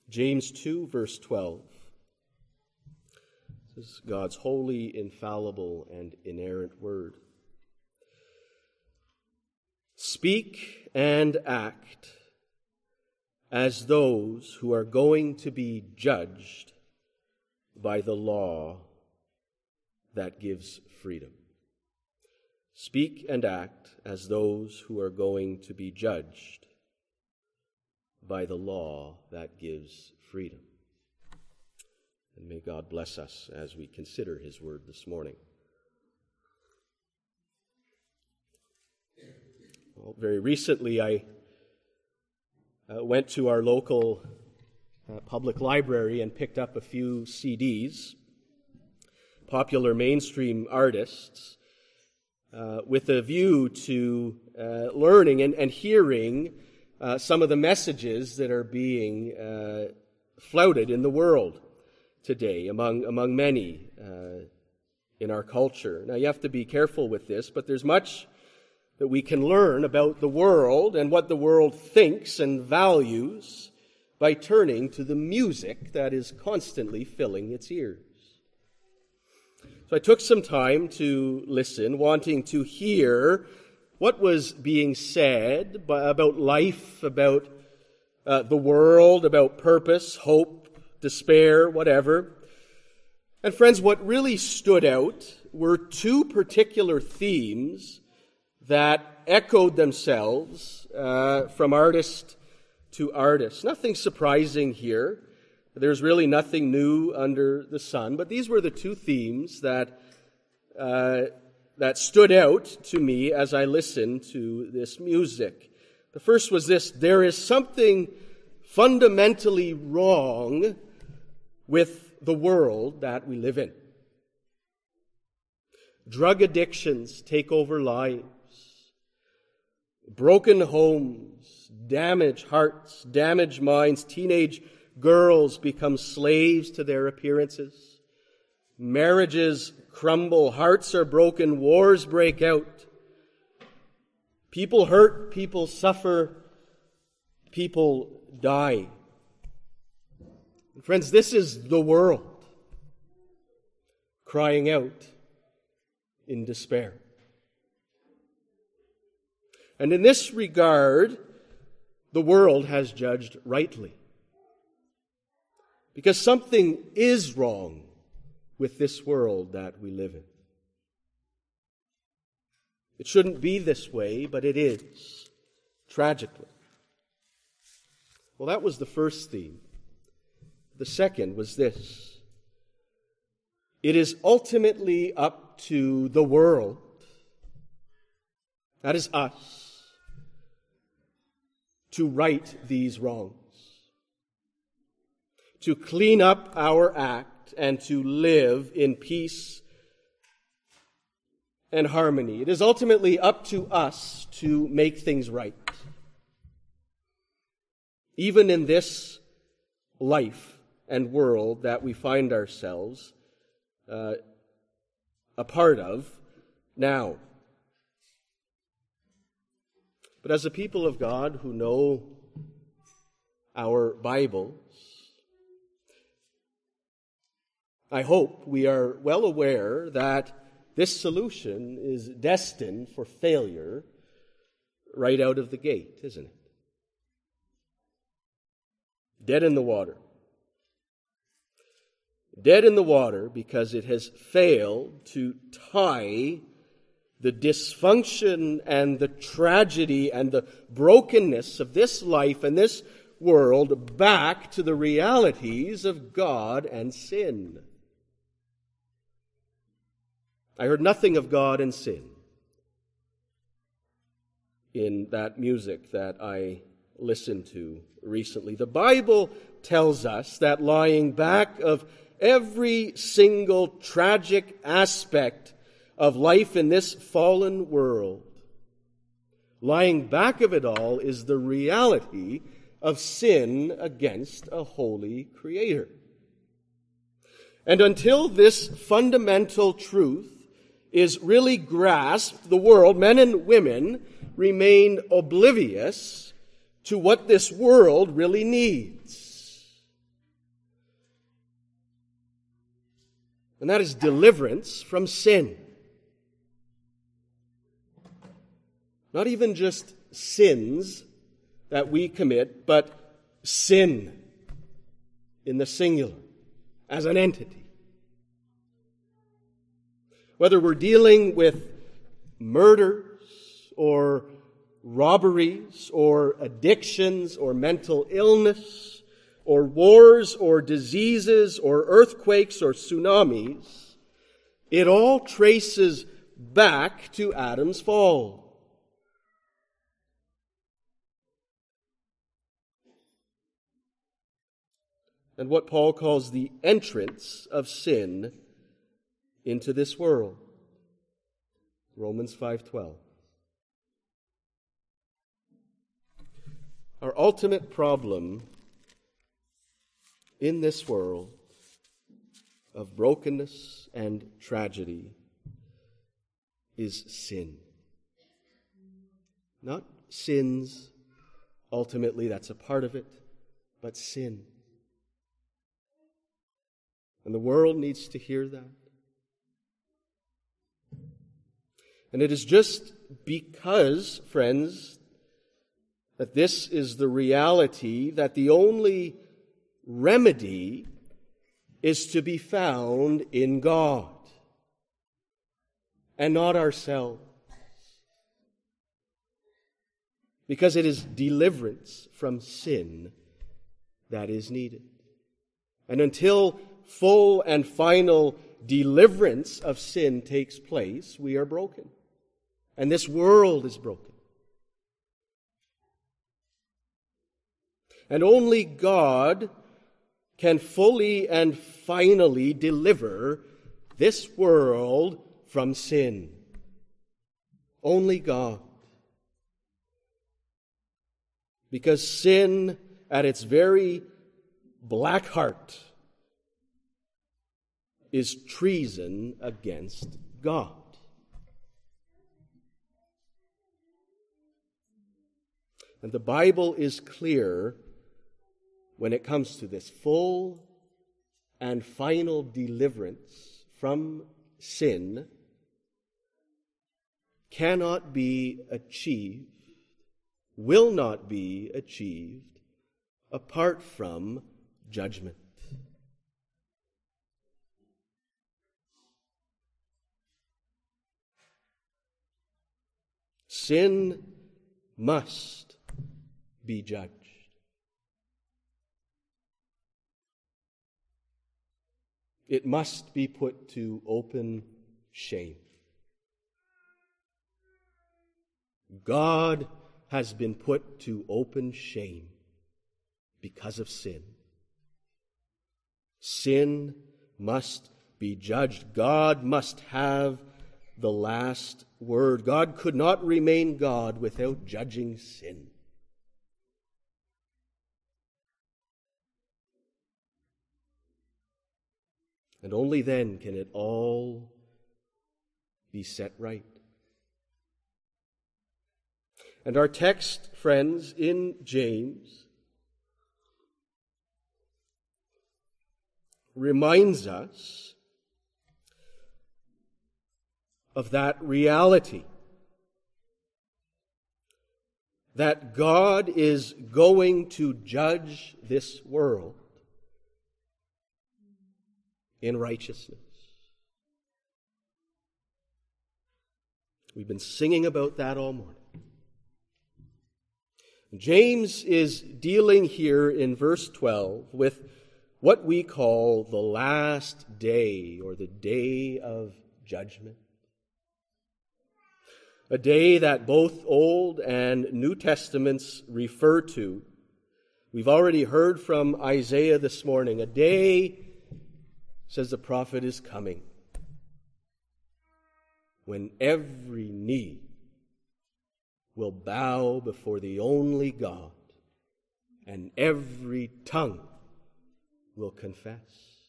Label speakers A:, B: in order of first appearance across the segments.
A: James 2, verse 12. This is God's holy, infallible, and inerrant word. Speak and act as those who are going to be judged by the law that gives freedom. Speak and act as those who are going to be judged by the law that gives freedom. And may God bless us as we consider his word this morning. Well, very recently I went to our local public library and picked up a few CDs, popular mainstream artists, with a view to learning and hearing some of the messages that are being flouted in the world today among many in our culture. Now, you have to be careful with this, but there's much that we can learn about the world and what the world thinks and values by turning to the music that is constantly filling its ears. So I took some time to listen, wanting to hear what was being said about life, about the world, about purpose, hope, despair, whatever. And friends, what really stood out were two particular themes that echoed themselves from artist to artist. Nothing surprising here. There's really nothing new under the sun. But these were the two themes that stood out to me as I listened to this music. The first was this: there is something fundamentally wrong with the world that we live in. Drug addictions take over lives. Broken homes, damaged hearts, damaged minds. Teenage girls become slaves to their appearances. Marriages crumble, hearts are broken, wars break out. People hurt, people suffer, people die. Friends, this is the world crying out in despair. And in this regard, the world has judged rightly. Because something is wrong with this world that we live in. It shouldn't be this way, but it is, tragically. Well, that was the first theme. The second was this: it is ultimately up to the world, that is us, to right these wrongs, to clean up our act and to live in peace and harmony. It is ultimately up to us to make things right. Even in this life and world that we find ourselves a part of now. But as a people of God who know our Bibles, I hope we are well aware that this solution is destined for failure right out of the gate, isn't it? Dead in the water. Dead in the water because it has failed to tie the dysfunction and the tragedy and the brokenness of this life and this world back to the realities of God and sin. I heard nothing of God and sin in that music that I listened to recently. The Bible tells us that lying back of every single tragic aspect of life in this fallen world, lying back of it all is the reality of sin against a holy Creator. And until this fundamental truth is really grasped, the world, men and women, remain oblivious to what this world really needs. And that is deliverance from sin. Not even just sins that we commit, but sin in the singular, as an entity. Whether we're dealing with murders or robberies or addictions or mental illness or wars or diseases or earthquakes or tsunamis, it all traces back to Adam's fall. And what Paul calls the entrance of sin into this world. Romans 5:12. Our ultimate problem in this world of brokenness and tragedy is sin. Not sins, ultimately that's a part of it, but sin. And the world needs to hear that. And it is just because, friends, that this is the reality, that the only remedy is to be found in God and not ourselves. Because it is deliverance from sin that is needed. And until full and final deliverance of sin takes place, we are broken. And this world is broken. And only God can fully and finally deliver this world from sin. Only God. Because sin, at its very black heart, is treason against God. And the Bible is clear when it comes to this full and final deliverance from sin cannot be achieved, will not be achieved apart from judgment. Sin must be judged. It must be put to open shame. God has been put to open shame because of sin. Sin must be judged. God must have the last word. God could not remain God without judging sin. And only then can it all be set right. And our text, friends, in James reminds us of that reality, that God is going to judge this world in righteousness. We've been singing about that all morning. James is dealing here in verse 12 with what we call the last day, or the day of judgment. A day that both Old and New Testaments refer to. We've already heard from Isaiah this morning. A day, says the prophet, is coming when every knee will bow before the only God, and every tongue will confess.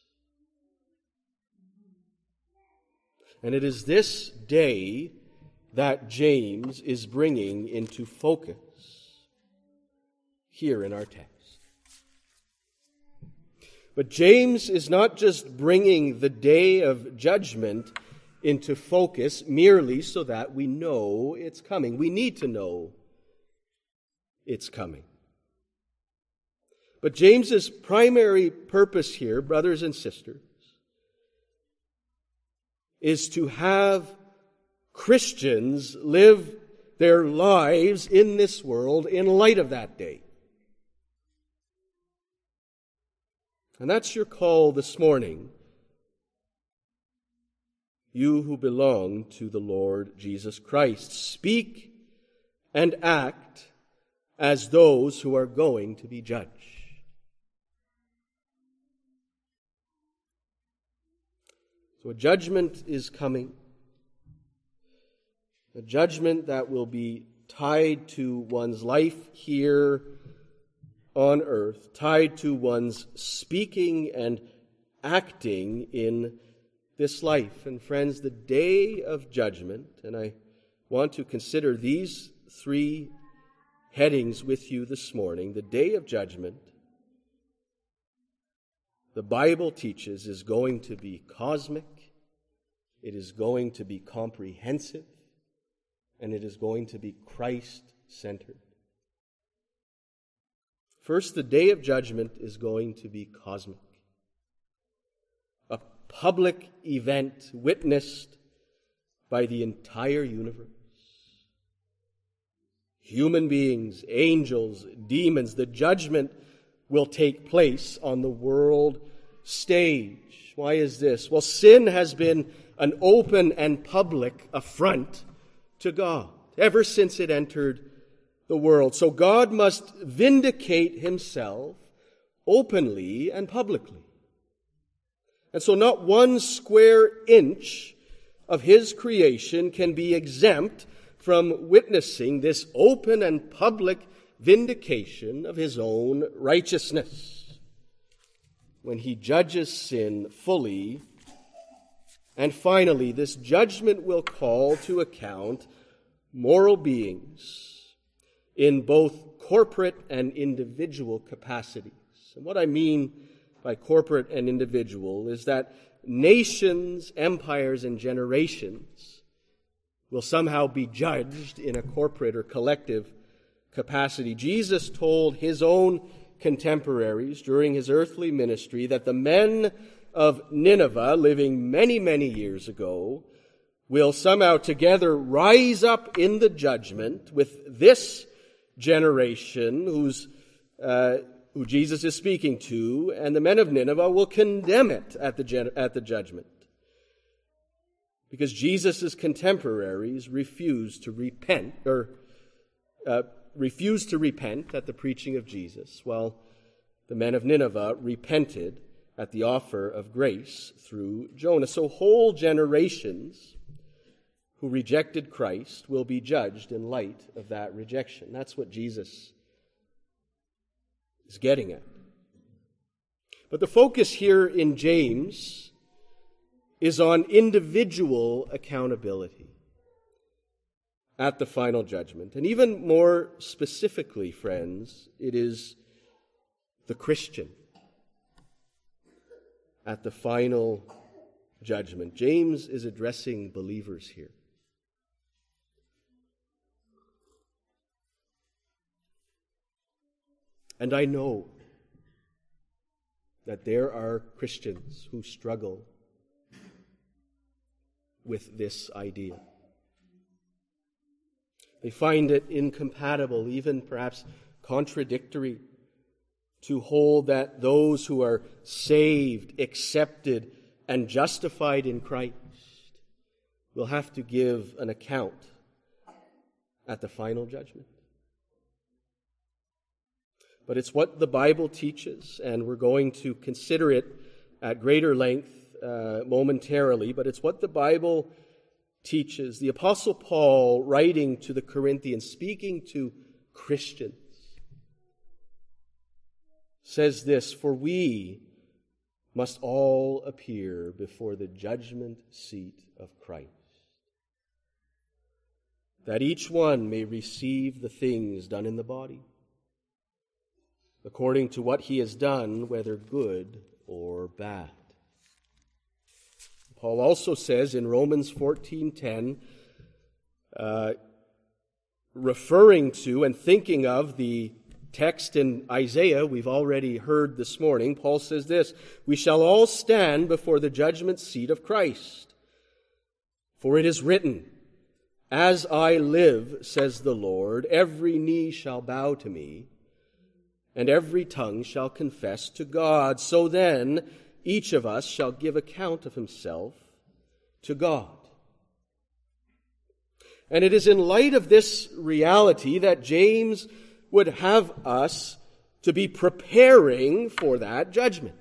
A: And it is this day that James is bringing into focus here in our text. But James is not just bringing the day of judgment into focus merely so that we know it's coming. We need to know it's coming. But James's primary purpose here, brothers and sisters, is to have Christians live their lives in this world in light of that day. And that's your call this morning, you who belong to the Lord Jesus Christ. Speak and act as those who are going to be judged. So a judgment is coming. A judgment that will be tied to one's life here on earth, tied to one's speaking and acting in this life. And friends, the day of judgment, and I want to consider these three headings with you this morning. The day of judgment, the Bible teaches, is going to be cosmic, it is going to be comprehensive, and it is going to be Christ-centered. First, the day of judgment is going to be cosmic. A public event witnessed by the entire universe. Human beings, angels, demons, the judgment will take place on the world stage. Why is this? Well, sin has been an open and public affront to God ever since it entered the world. So God must vindicate himself openly and publicly. And so not one square inch of his creation can be exempt from witnessing this open and public vindication of his own righteousness when he judges sin fully. And finally, this judgment will call to account moral beings in both corporate and individual capacities. And what I mean by corporate and individual is that nations, empires, and generations will somehow be judged in a corporate or collective capacity. Jesus told his own contemporaries during his earthly ministry that the men of Nineveh, living many, many years ago, will somehow together rise up in the judgment with this generation who Jesus is speaking to, and the men of Nineveh will condemn it at the judgment. Because Jesus' contemporaries refused to repent at the preaching of Jesus, while the men of Nineveh repented at the offer of grace through Jonah. So whole generations who rejected Christ will be judged in light of that rejection. That's what Jesus is getting at. But the focus here in James is on individual accountability at the final judgment. And even more specifically, friends, it is the Christian at the final judgment. James is addressing believers here. And I know that there are Christians who struggle with this idea. They find it incompatible, even perhaps contradictory, to hold that those who are saved, accepted, and justified in Christ will have to give an account at the final judgment. But it's what the Bible teaches, and we're going to consider it at greater length momentarily, but it's what the Bible teaches. The Apostle Paul, writing to the Corinthians, speaking to Christians, says this: "For we must all appear before the judgment seat of Christ, that each one may receive the things done in the body, according to what he has done, whether good or bad. Paul also says in Romans 14:10, referring to and thinking of the text in Isaiah we've already heard this morning, Paul says this, "We shall all stand before the judgment seat of Christ. For it is written, 'As I live, says the Lord, every knee shall bow to me, and every tongue shall confess to God. So then, each of us shall give account of himself to God.'" And it is in light of this reality that James would have us to be preparing for that judgment.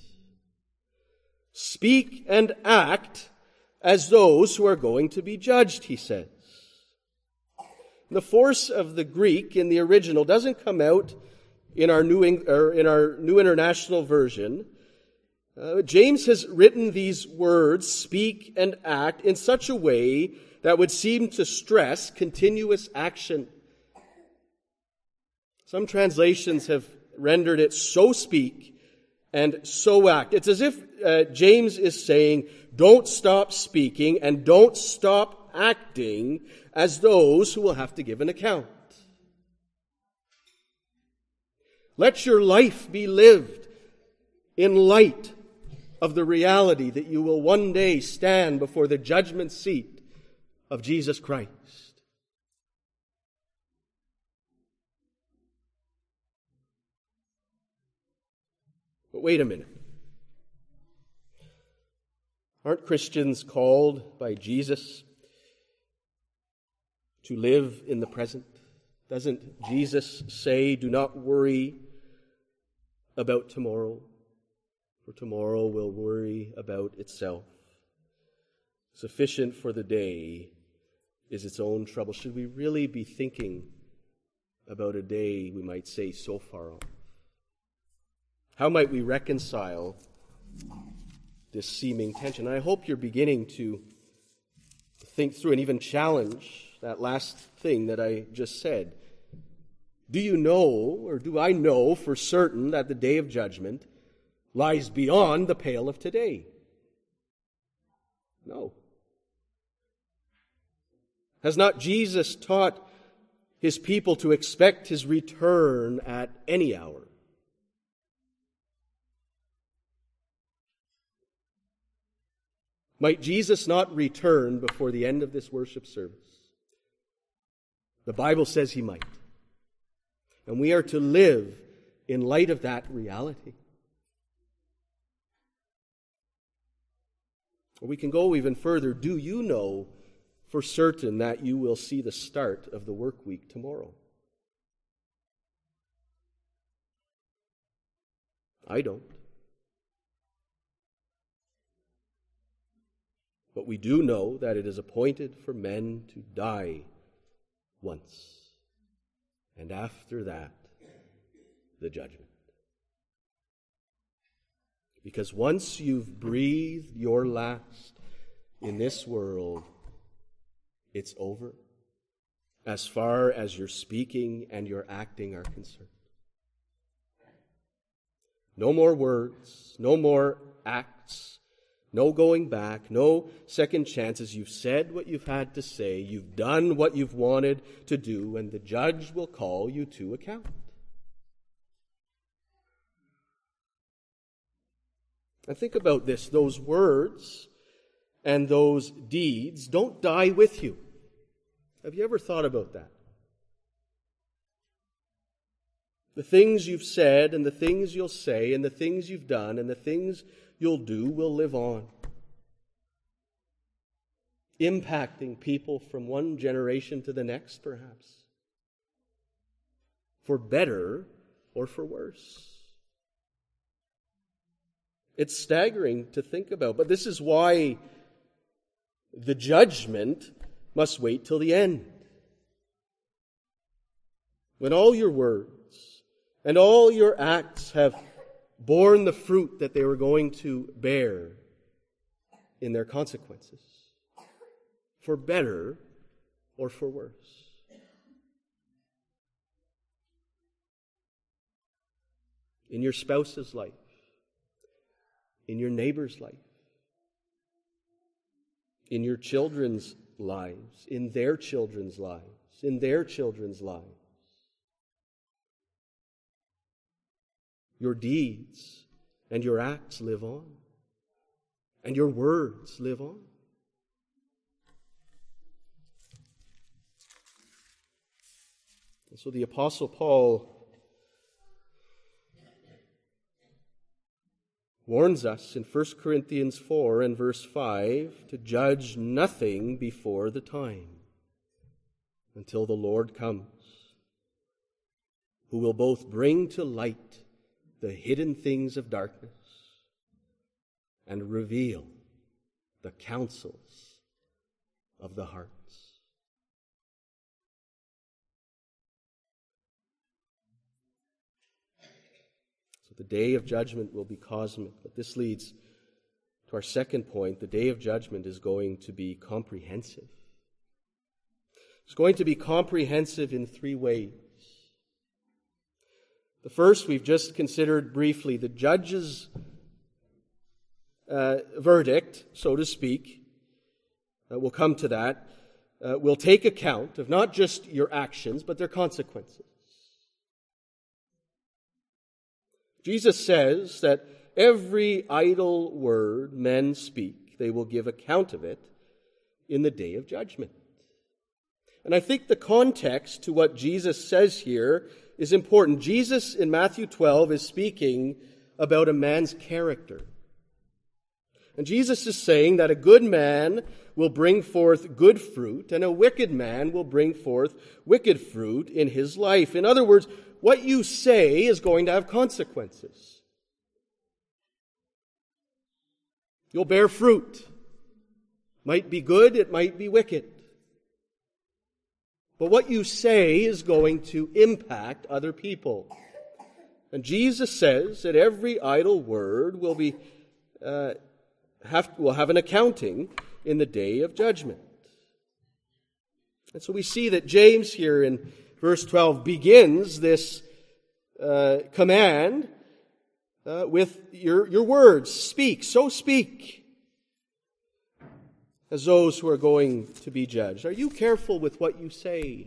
A: Speak and act as those who are going to be judged, he says. The force of the Greek in the original doesn't come out in our New International Version. James has written these words, speak and act, in such a way that would seem to stress continuous action. Some translations have rendered it so speak and so act. It's as if James is saying, don't stop speaking and don't stop acting as those who will have to give an account. Let your life be lived in light of the reality that you will one day stand before the judgment seat of Jesus Christ. But wait a minute. Aren't Christians called by Jesus to live in the present? Doesn't Jesus say, do not worry about tomorrow, for tomorrow will worry about itself. Sufficient for the day is its own trouble. Should we really be thinking about a day, we might say, so far off? How might we reconcile this seeming tension? I hope you're beginning to think through and even challenge that last thing that I just said. Do you know, or do I know for certain that the day of judgment lies beyond the pale of today? No. Has not Jesus taught his people to expect his return at any hour? Might Jesus not return before the end of this worship service? The Bible says he might. And we are to live in light of that reality. Or we can go even further. Do you know for certain that you will see the start of the work week tomorrow? I don't. But we do know that it is appointed for men to die once. And after that, the judgment. Because once you've breathed your last in this world, it's over as far as your speaking and your acting are concerned. No more words, no more acts, no going back, no second chances. You've said what you've had to say. You've done what you've wanted to do, and the judge will call you to account. And think about this. Those words and those deeds don't die with you. Have you ever thought about that? The things you've said and the things you'll say and the things you've done and the things you'll do will live on, impacting people from one generation to the next, perhaps, for better or for worse. It's staggering to think about, but this is why the judgment must wait till the end. When all your words and all your acts have borne the fruit that they were going to bear in their consequences, for better or for worse. In your spouse's life, in your neighbor's life, in your children's lives, in their children's lives, in their children's lives. Your deeds and your acts live on, and your words live on. And so the Apostle Paul warns us in 1 Corinthians 4 and verse 5 to judge nothing before the time, until the Lord comes, who will both bring to light the hidden things of darkness and reveal the counsels of the hearts. So the day of judgment will be cosmic, but this leads to our second point. The day of judgment is going to be comprehensive. It's going to be comprehensive in three ways. The first we've just considered briefly, the judge's verdict, so to speak. We'll come to that. Will take account of not just your actions, but their consequences. Jesus says that every idle word men speak, they will give account of it in the day of judgment. And I think the context to what Jesus says here is important. Jesus in Matthew 12 is speaking about a man's character. And Jesus is saying that a good man will bring forth good fruit, and a wicked man will bring forth wicked fruit in his life. In other words, what you say is going to have consequences. You'll bear fruit. Might be good, it might be wicked. But what you say is going to impact other people. And Jesus says that every idle word will have an accounting in the day of judgment. And so we see that James here in verse 12 begins this command with your words. Speak, so speak, as those who are going to be judged. Are you careful with what you say?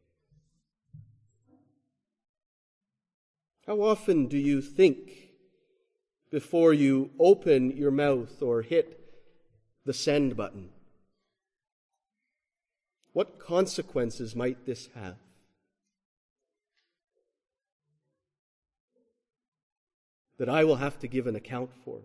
A: How often do you think before you open your mouth or hit the send button? What consequences might this have? That I will have to give an account for.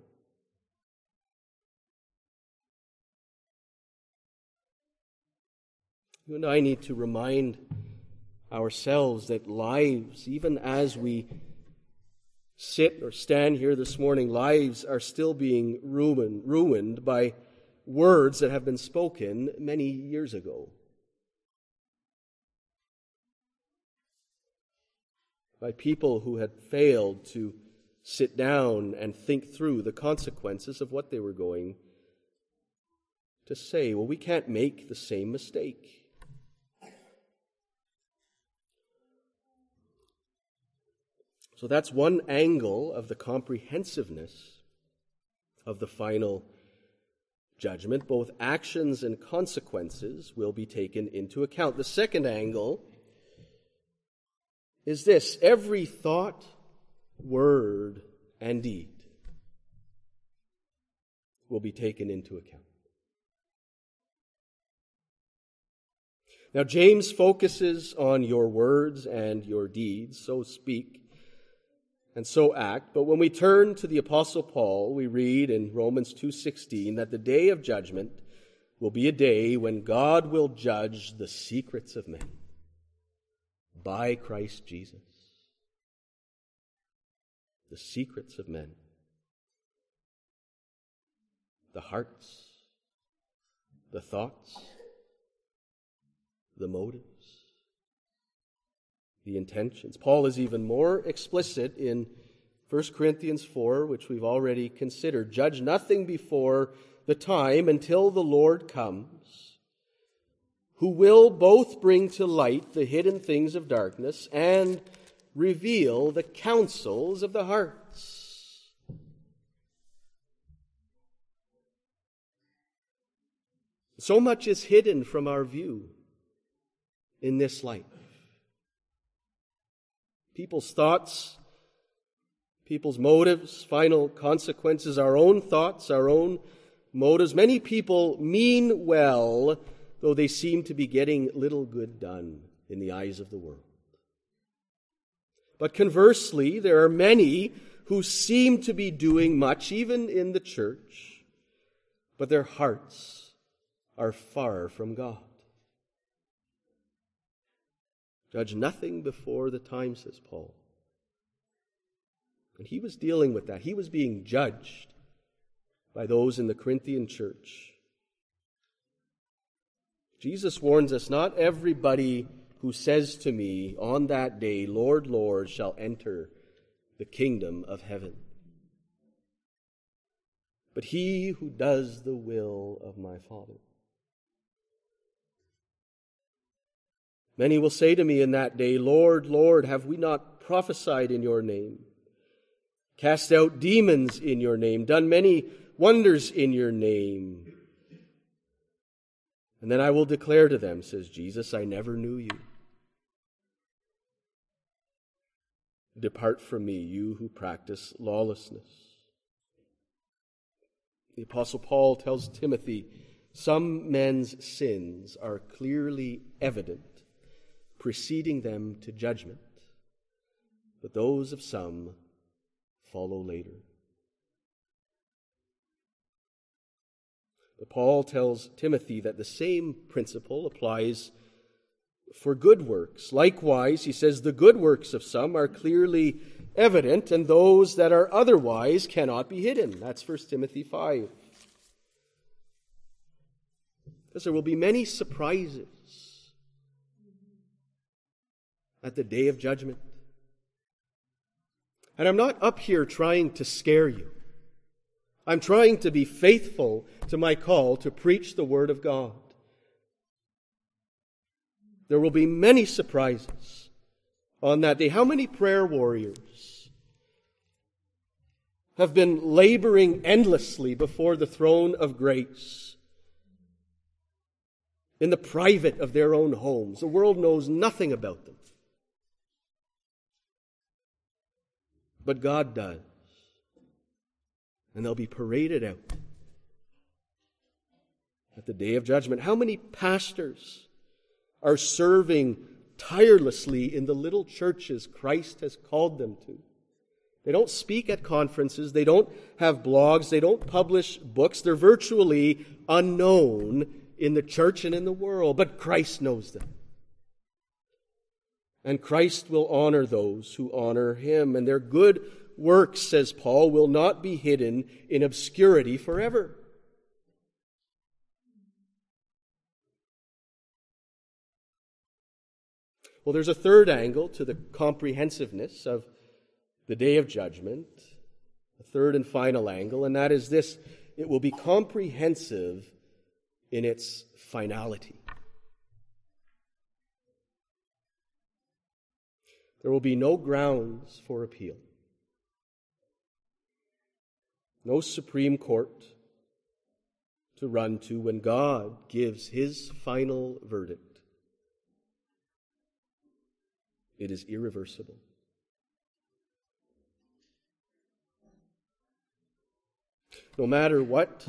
A: You and I need to remind ourselves that lives, even as we sit or stand here this morning, lives are still being ruined by words that have been spoken many years ago. By people who had failed to sit down and think through the consequences of what they were going to say. Well, we can't make the same mistake. So that's one angle of the comprehensiveness of the final judgment. Both actions and consequences will be taken into account. The second angle is this: every thought, word, and deed will be taken into account. Now, James focuses on your words and your deeds, so speak and so act. But when we turn to the Apostle Paul, we read in Romans 2:16 that the day of judgment will be a day when God will judge the secrets of men by Christ Jesus. The secrets of men. The hearts, the thoughts, the motives, the intentions. Paul is even more explicit in 1 Corinthians 4, which we've already considered. Judge nothing before the time until the Lord comes, who will both bring to light the hidden things of darkness and reveal the counsels of the hearts. So much is hidden from our view in this life. People's thoughts, people's motives, final consequences, our own thoughts, our own motives. Many people mean well, though they seem to be getting little good done in the eyes of the world. But conversely, there are many who seem to be doing much, even in the church, but their hearts are far from God. Judge nothing before the time, says Paul. And he was dealing with that. He was being judged by those in the Corinthian church. Jesus warns us, not everybody who says to me on that day, Lord, Lord, shall enter the kingdom of heaven, but he who does the will of my Father. Many will say to me in that day, Lord, Lord, have we not prophesied in your name, cast out demons in your name, done many wonders in your name? And then I will declare to them, says Jesus, I never knew you. Depart from me, you who practice lawlessness. The Apostle Paul tells Timothy, some men's sins are clearly evident, preceding them to judgment, but those of some follow later. But Paul tells Timothy that the same principle applies for good works. Likewise, he says, the good works of some are clearly evident, and those that are otherwise cannot be hidden. That's 1 Timothy 5. Because there will be many surprises at the day of judgment. And I'm not up here trying to scare you. I'm trying to be faithful to my call to preach the Word of God. There will be many surprises on that day. How many prayer warriors have been laboring endlessly before the throne of grace in the private of their own homes? The world knows nothing about them. But God does. And they'll be paraded out at the day of judgment. How many pastors are serving tirelessly in the little churches Christ has called them to? They don't speak at conferences. They don't have blogs. They don't publish books. They're virtually unknown in the church and in the world. But Christ knows them. And Christ will honor those who honor Him. And their good works, says Paul, will not be hidden in obscurity forever. Well, there's a third angle to the comprehensiveness of the day of judgment, a third and final angle, and that is this: it will be comprehensive in its finality. There will be no grounds for appeal, no Supreme Court to run to when God gives His final verdict. It is irreversible. No matter what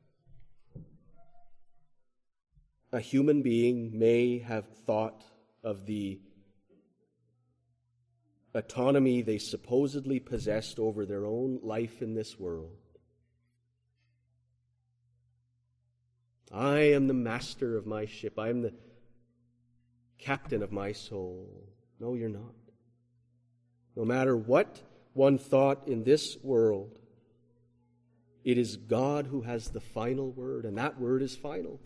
A: a human being may have thought of the autonomy they supposedly possessed over their own life in this world, I am the master of my ship. I am the captain of my soul. No, you're not. No matter what one thought in this world, it is God who has the final word, and that word is final.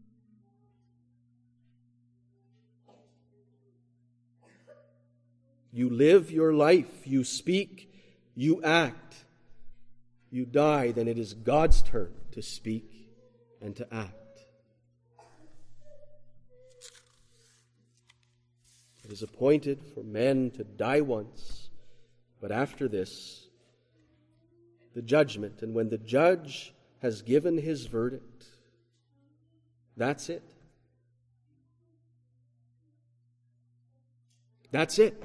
A: You live your life, you speak, you act, you die, then it is God's turn to speak and to act. It is appointed for men to die once, but after this, the judgment. And when the judge has given his verdict, That's it. That's it.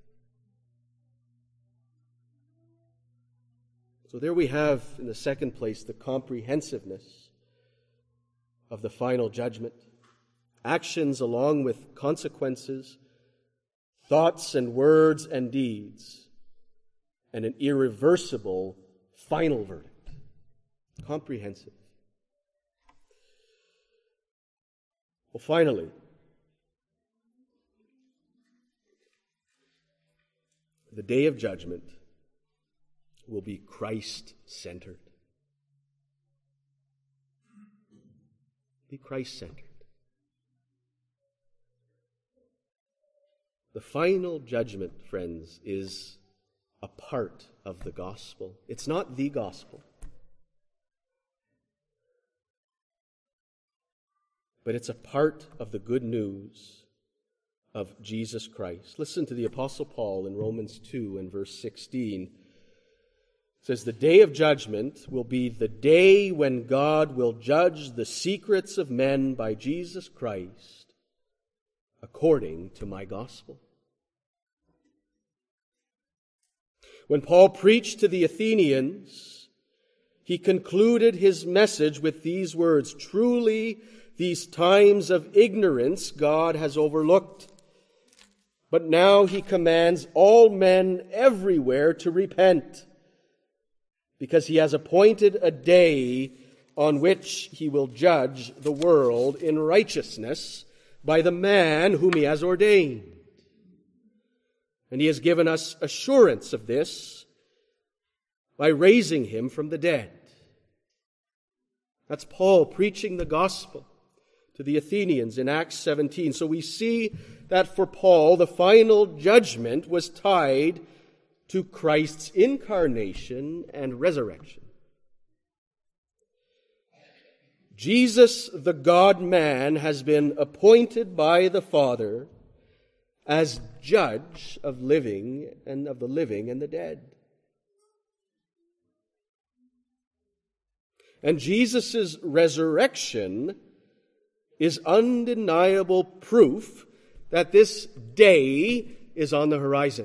A: So there we have, in the second place, the comprehensiveness of the final judgment. Actions along with consequences, thoughts and words and deeds, and an irreversible final verdict. Comprehensive. Well, finally, the day of judgment will be Christ-centered. Be Christ-centered. The final judgment, friends, is a part of the gospel. It's not the gospel. But it's a part of the good news of Jesus Christ. Listen to the Apostle Paul in Romans 2 and verse 16. It says, the day of judgment will be the day when God will judge the secrets of men by Jesus Christ according to my gospel. When Paul preached to the Athenians, he concluded his message with these words, truly, these times of ignorance God has overlooked. But now he commands all men everywhere to repent, because he has appointed a day on which he will judge the world in righteousness by the man whom he has ordained. And he has given us assurance of this by raising him from the dead. That's Paul preaching the gospel to the Athenians in Acts 17. So we see that for Paul, the final judgment was tied to Christ's incarnation and resurrection. Jesus, the God-man, has been appointed by the Father as judge of living and of the living and the dead. And Jesus' resurrection is undeniable proof that this day is on the horizon.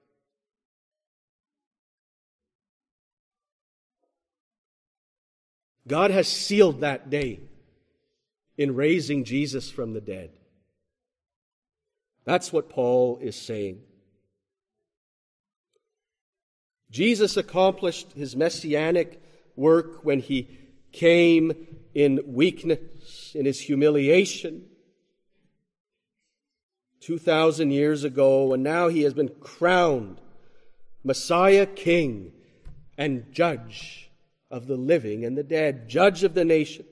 A: God has sealed that day in raising Jesus from the dead. That's what Paul is saying. Jesus accomplished his messianic work when he came in weakness, in his humiliation, 2,000 years ago, and now he has been crowned Messiah, King, and Judge of the living and the dead, Judge of the nations.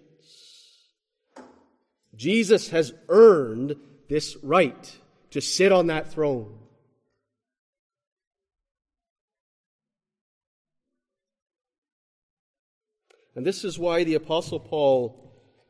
A: Jesus has earned this right to sit on that throne. And this is why the Apostle Paul,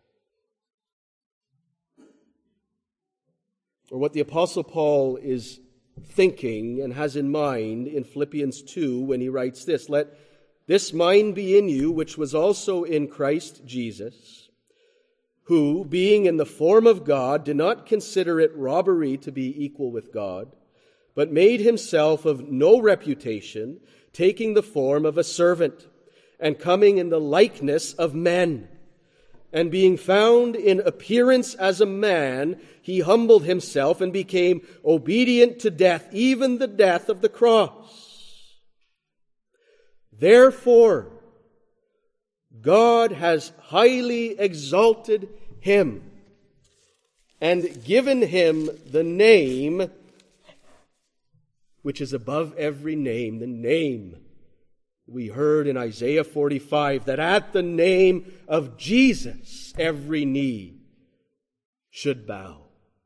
A: or what the Apostle Paul is thinking and has in mind in Philippians 2 when he writes this, let this mind be in you, which was also in Christ Jesus, who, being in the form of God, did not consider it robbery to be equal with God, but made himself of no reputation, taking the form of a servant, and coming in the likeness of men. And being found in appearance as a man, he humbled himself and became obedient to death, even the death of the cross. Therefore, God has highly exalted him and given him the name which is above every name, the name we heard in Isaiah 45, that at the name of Jesus every knee should bow.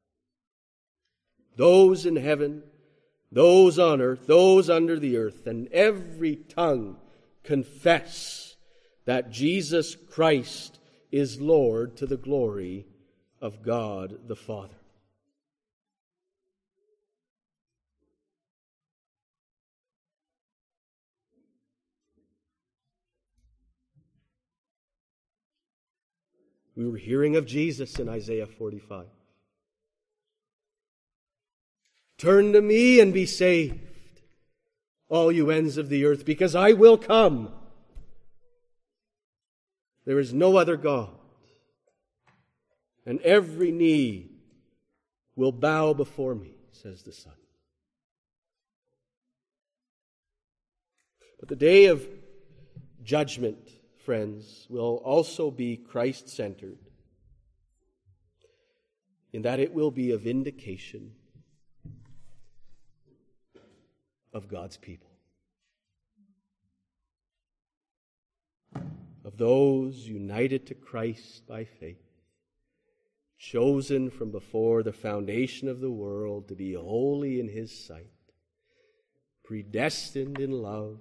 A: Those in heaven, those on earth, those under the earth, and every tongue confess that Jesus Christ is Lord, to the glory of God the Father. We were hearing of Jesus in Isaiah 45. Turn to me and be saved, all you ends of the earth, because I will come. There is no other God, and every knee will bow before me, says the Son. But the day of judgment, friends, will also be Christ-centered, in that it will be a vindication of God's people, of those united to Christ by faith, chosen from before the foundation of the world to be holy in His sight, predestined in love,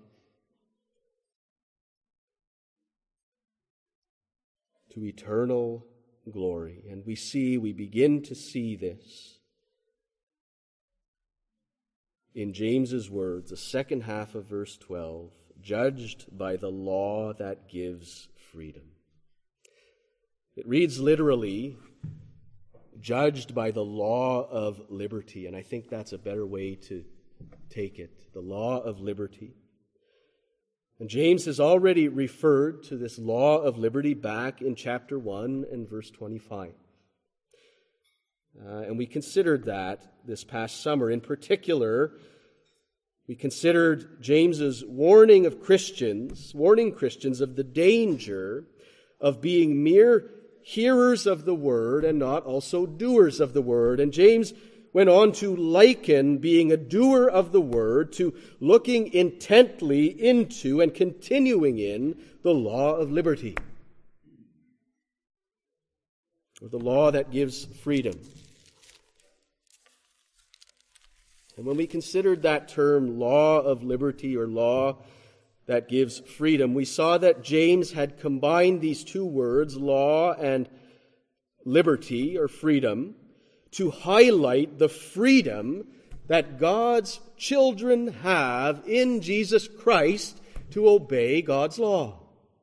A: to eternal glory. And we begin to see this in James's words, the second half of verse 12, judged by the law that gives freedom. It reads literally, judged by the law of liberty, and I think that's a better way to take it, the law of liberty. And James has already referred to this law of liberty back in chapter 1 and verse 25. And we considered that this past summer. In particular, we considered James's warning Christians of the danger of being mere hearers of the word and not also doers of the word. And James went on to liken being a doer of the word to looking intently into and continuing in the law of liberty, or the law that gives freedom. And when we considered that term, law of liberty or law that gives freedom, we saw that James had combined these two words, law and liberty or freedom, to highlight the freedom that God's children have in Jesus Christ to obey God's law.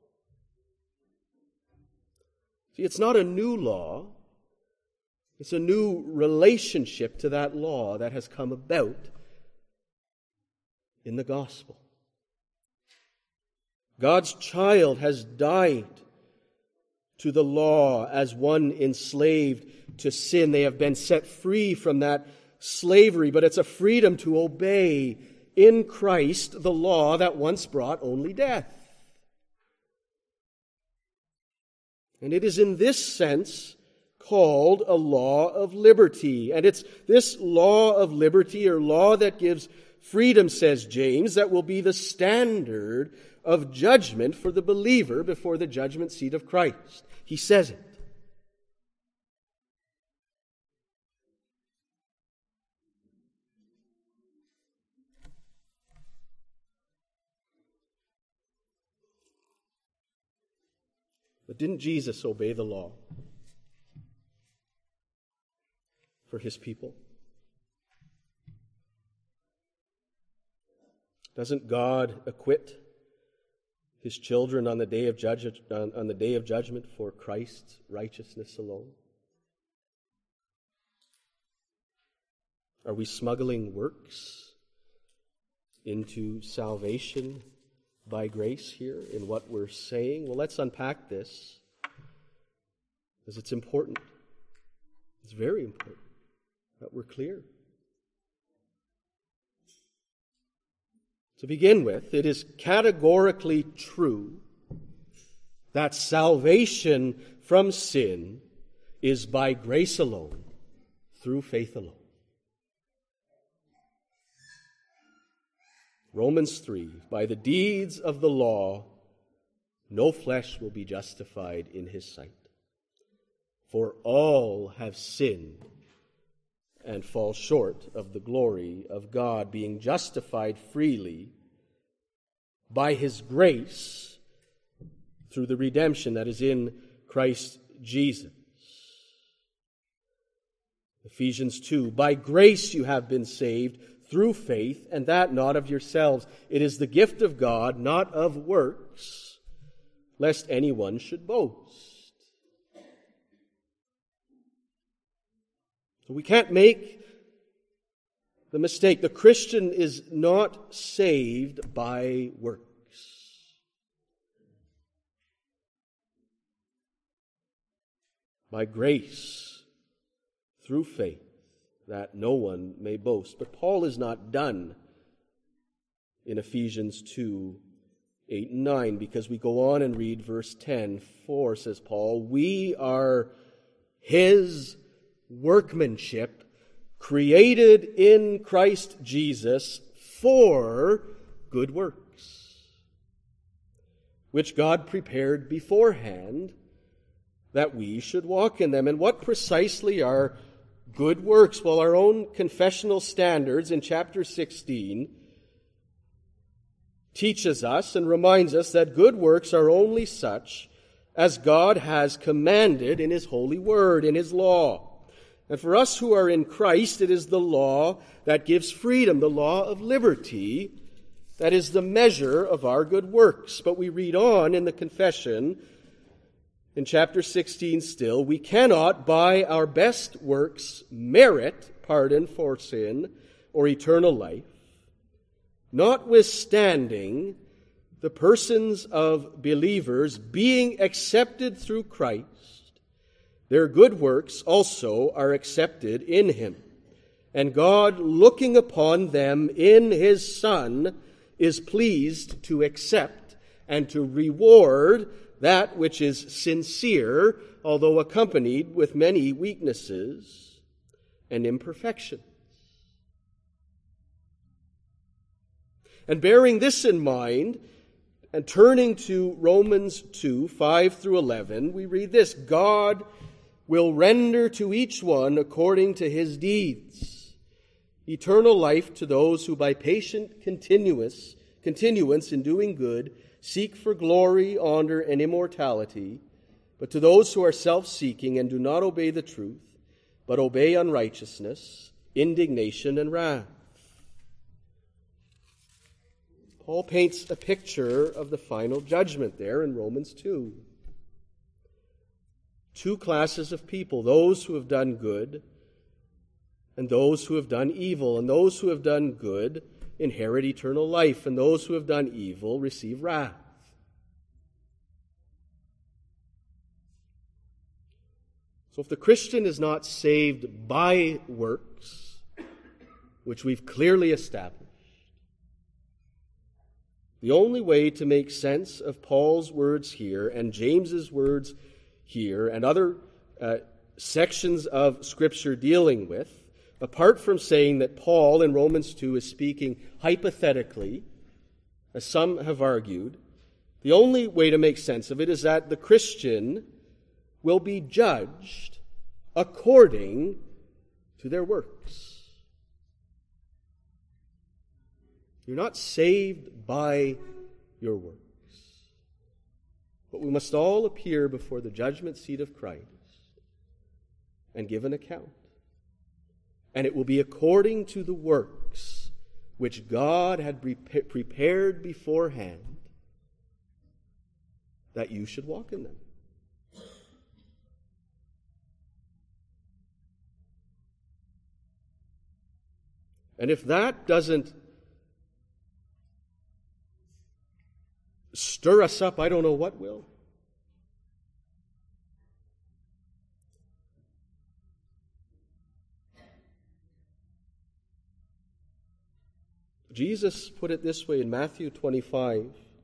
A: See, it's not a new law. It's a new relationship to that law that has come about in the gospel. God's child has died to the law as one enslaved to sin. They have been set free from that slavery, but it's a freedom to obey in Christ the law that once brought only death. And it is in this sense called a law of liberty. And it's this law of liberty or law that gives freedom, says James, that will be the standard of judgment for the believer before the judgment seat of Christ. He says it. But didn't Jesus obey the law for His people? Doesn't God acquit His children on the day of judgment for Christ's righteousness alone? Are we smuggling works into salvation by grace here in what we're saying? Well, let's unpack this, because it's important. It's very important that we're clear. To begin with, it is categorically true that salvation from sin is by grace alone, through faith alone. Romans 3, by the deeds of the law, no flesh will be justified in His sight. For all have sinned and fall short of the glory of God, being justified freely by His grace through the redemption that is in Christ Jesus. Ephesians 2, by grace you have been saved through faith, and that not of yourselves. It is the gift of God, not of works, lest anyone should boast. So we can't make the mistake. The Christian is not saved by works. By grace, through faith, that no one may boast. But Paul is not done in Ephesians 2, 8 and 9, because we go on and read verse 10. For, says Paul, we are his workmanship, created in Christ Jesus for good works, which God prepared beforehand that we should walk in them. And what precisely are good works? Well, our own confessional standards in chapter 16 teaches us and reminds us that good works are only such as God has commanded in His holy word, in His law. And for us who are in Christ, it is the law that gives freedom, the law of liberty, that is the measure of our good works. But we read on in the confession, in chapter 16 still, we cannot by our best works merit pardon for sin or eternal life, notwithstanding the persons of believers being accepted through Christ, their good works also are accepted in Him. And God, looking upon them in His Son, is pleased to accept and to reward that which is sincere, although accompanied with many weaknesses and imperfections. And bearing this in mind, and turning to Romans 2, 5 through 11, we read this: God will render to each one according to his deeds eternal life to those who by patient continuance in doing good seek for glory, honor, and immortality, but to those who are self-seeking and do not obey the truth, but obey unrighteousness, indignation, and wrath. Paul paints a picture of the final judgment there in Romans 2. Two classes of people, those who have done good and those who have done evil. And those who have done good inherit eternal life, and those who have done evil receive wrath. So if the Christian is not saved by works, which we've clearly established, the only way to make sense of Paul's words here and James's words here and other sections of Scripture dealing with, apart from saying that Paul in Romans 2 is speaking hypothetically, as some have argued, the only way to make sense of it is that the Christian will be judged according to their works. You're not saved by your works. But we must all appear before the judgment seat of Christ and give an account. And it will be according to the works which God had prepared beforehand that you should walk in them. And if that doesn't stir us up, I don't know what will. Jesus put it this way in Matthew 25.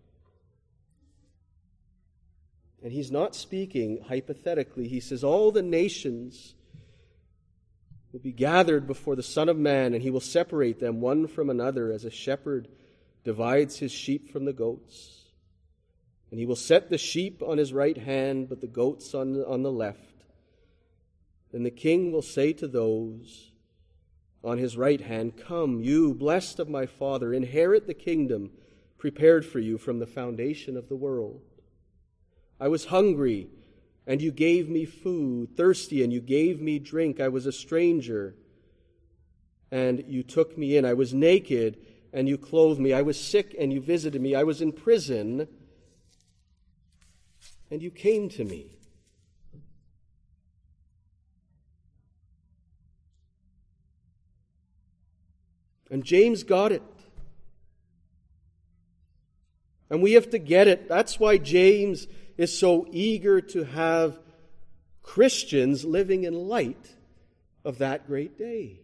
A: And he's not speaking hypothetically. He says, all the nations will be gathered before the Son of Man, and he will separate them one from another as a shepherd divides his sheep from the goats. And he will set the sheep on his right hand, but the goats on the left. Then the king will say to those on his right hand, come, you blessed of my Father, inherit the kingdom prepared for you from the foundation of the world. I was hungry, and you gave me food, thirsty, and you gave me drink. I was a stranger, and you took me in. I was naked, and you clothed me. I was sick, and you visited me. I was in prison, and you came to me. And James got it. And we have to get it. That's why James is so eager to have Christians living in light of that great day.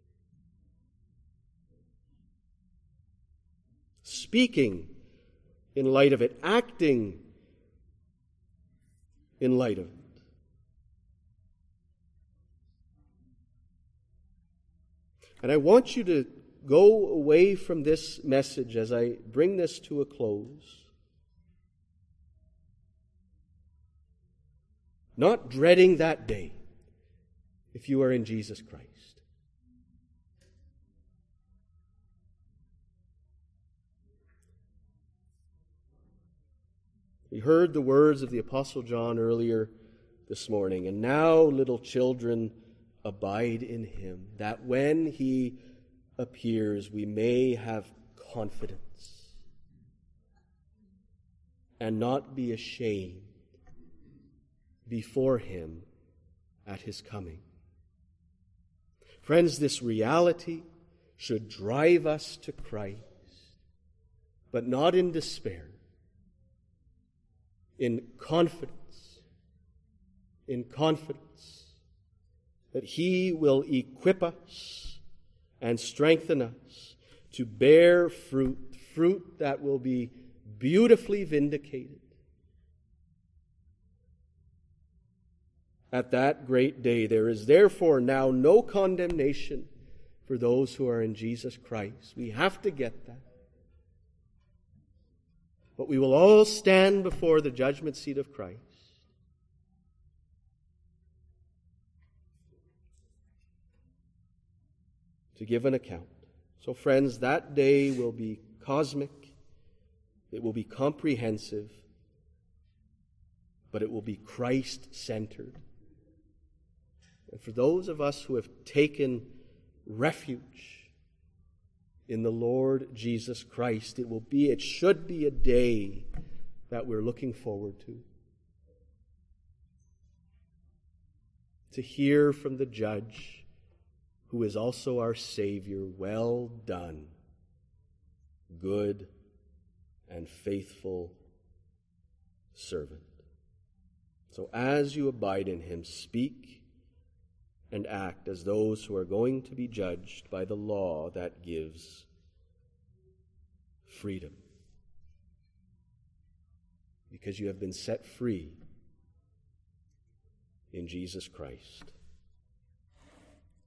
A: Speaking in light of it, acting in light of it. And I want you to go away from this message as I bring this to a close, not dreading that day if you are in Jesus Christ. We heard the words of the Apostle John earlier this morning. And now, little children, abide in him, that when he appears, we may have confidence and not be ashamed before him at his coming. Friends, this reality should drive us to Christ, but not in despair, in confidence that he will equip us and strengthen us to bear fruit that will be beautifully vindicated at that great day. There is therefore now no condemnation for those who are in Jesus Christ. We have to get that. But we will all stand before the judgment seat of Christ. To give an account. So friends, that day will be cosmic, it will be comprehensive, but it will be Christ-centered. And for those of us who have taken refuge in the Lord Jesus Christ, it should be a day that we're looking forward to. To hear from the Judge, who is also our Savior, well done, good and faithful servant. So as you abide in him, speak and act as those who are going to be judged by the law that gives freedom. Because you have been set free in Jesus Christ.